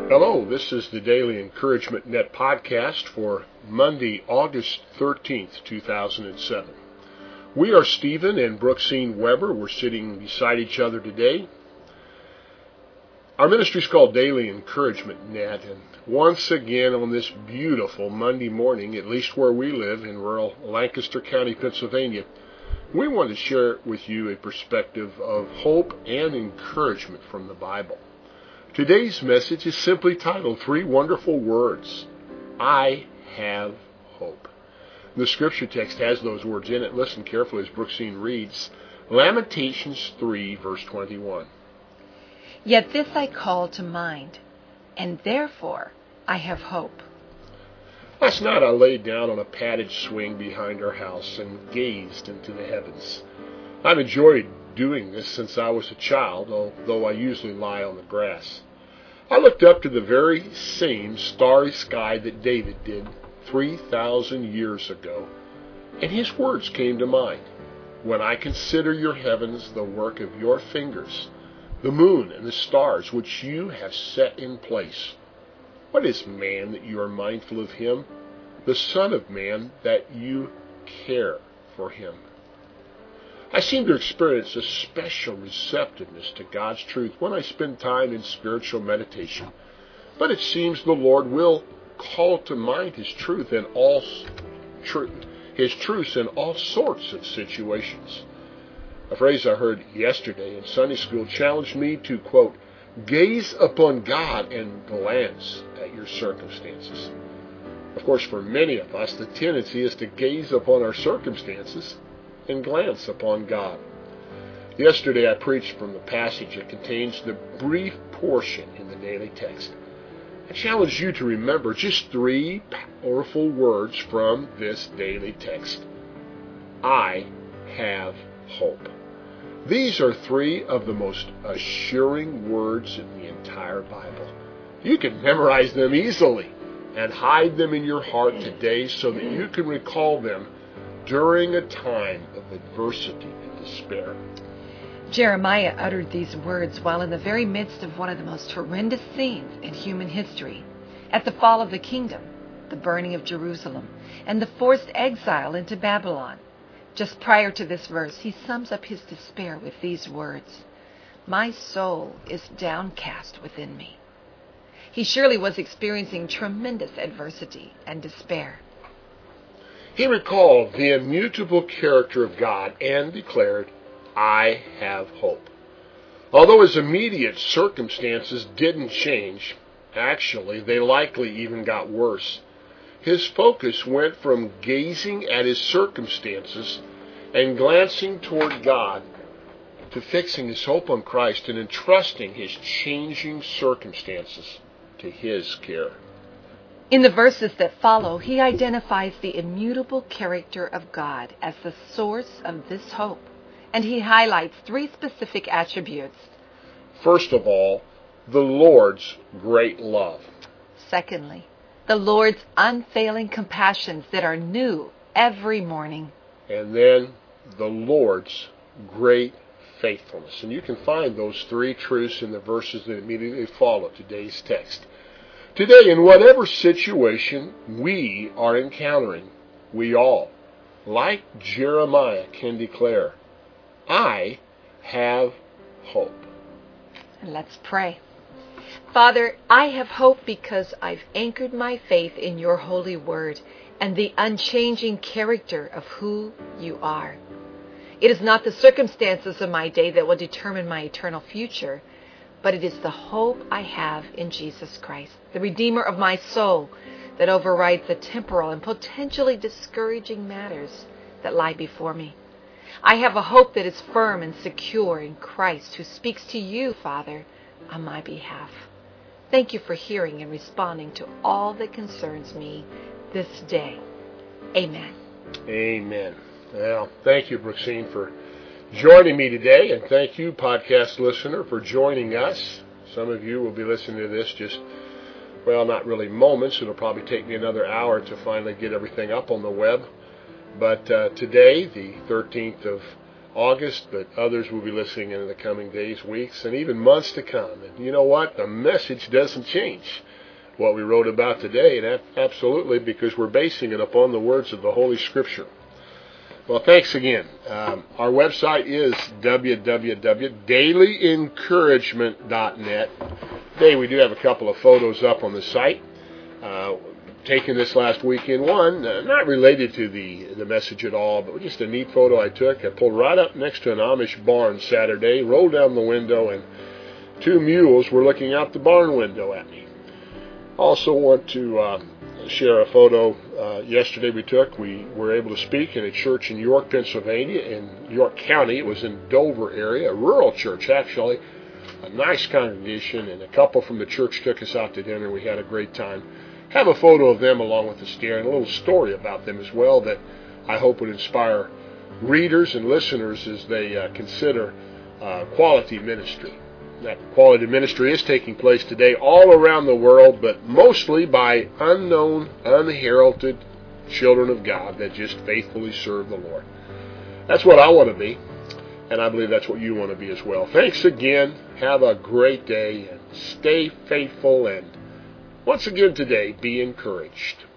Hello, this is the Daily Encouragement Net podcast for Monday, August 13th, 2007. We are Stephen and Brooksine Weber. We're sitting beside each other today. Our ministry is called Daily Encouragement Net, and once again on this beautiful Monday morning, at least where we live in rural Lancaster County, Pennsylvania, we want to share with you a perspective of hope and encouragement from the Bible. Today's message is simply titled, 3 Wonderful Words. I have hope. The scripture text has those words in it. Listen carefully as Brooksine reads, Lamentations 3, verse 21. Yet this I call to mind, and therefore I have hope. Last night I laid down on a padded swing behind our house and gazed into the heavens. I've enjoyed doing this since I was a child, although I usually lie on the grass. I looked up to the very same starry sky that David did 3,000 years ago, and his words came to mind. When I consider your heavens, the work of your fingers, the moon and the stars which you have set in place. What is man that you are mindful of him? The Son of Man that you care for him. I seem to experience a special receptiveness to God's truth when I spend time in spiritual meditation. But it seems the Lord will call to mind His truth in all His truths in all sorts of situations. A phrase I heard yesterday in Sunday school challenged me to, quote, gaze upon God and glance at your circumstances. Of course, for many of us, the tendency is to gaze upon our circumstances and glance upon God. Yesterday I preached from the passage that contains the brief portion in the daily text. I challenge you to remember just 3 powerful words from this daily text. I have hope. These are 3 of the most assuring words in the entire Bible. You can memorize them easily and hide them in your heart today so that you can recall them during a time of adversity and despair. Jeremiah uttered these words while in the very midst of one of the most horrendous scenes in human history, at the fall of the kingdom, the burning of Jerusalem, and the forced exile into Babylon. Just prior to this verse, he sums up his despair with these words, My soul is downcast within me. He surely was experiencing tremendous adversity and despair. He recalled the immutable character of God and declared, I have hope. Although his immediate circumstances didn't change, actually, they likely even got worse. His focus went from gazing at his circumstances and glancing toward God to fixing his hope on Christ and entrusting his changing circumstances to His care. In the verses that follow, he identifies the immutable character of God as the source of this hope, and he highlights 3 specific attributes. First of all, the Lord's great love. Secondly, the Lord's unfailing compassions that are new every morning. And then the Lord's great faithfulness. And you can find those 3 truths in the verses that immediately follow today's text. Today, in whatever situation we are encountering, we all, like Jeremiah, can declare, I have hope. And let's pray. Father, I have hope because I've anchored my faith in your holy word and the unchanging character of who you are. It is not the circumstances of my day that will determine my eternal future, but it is the hope I have in Jesus Christ, the Redeemer of my soul, that overrides the temporal and potentially discouraging matters that lie before me. I have a hope that is firm and secure in Christ, who speaks to you, Father, on my behalf. Thank you for hearing and responding to all that concerns me this day. Amen. Amen. Well, thank you, Brooksine, for joining me today, and thank you, podcast listener, for joining us. Some of you will be listening to this just, not really moments. It'll probably take me another hour to finally get everything up on the web. But today, the 13th of August, but others will be listening in the coming days, weeks, and even months to come. And you know what? The message doesn't change. What we wrote about today, and absolutely, because we're basing it upon the words of the Holy Scripture. Well, thanks again. Our website is www.dailyencouragement.net. Today we do have a couple of photos up on the site. Taken this last weekend, one not related to the message at all, but just a neat photo I took. I pulled right up next to an Amish barn Saturday, rolled down the window, and two mules were looking out the barn window at me. Also want to share a photo yesterday we took. We were able to speak in a church in York, Pennsylvania, in York County. It was in Dover area, a rural church actually, a nice congregation, and a couple from the church took us out to dinner. We had a great time. Have a photo of them along with the stair and a little story about them as well that I hope would inspire readers and listeners as they consider quality ministry. That quality ministry is taking place today all around the world, but mostly by unknown, unheralded children of God that just faithfully serve the Lord. That's what I want to be, and I believe that's what you want to be as well. Thanks again. Have a great day, and stay faithful, and once again today, be encouraged.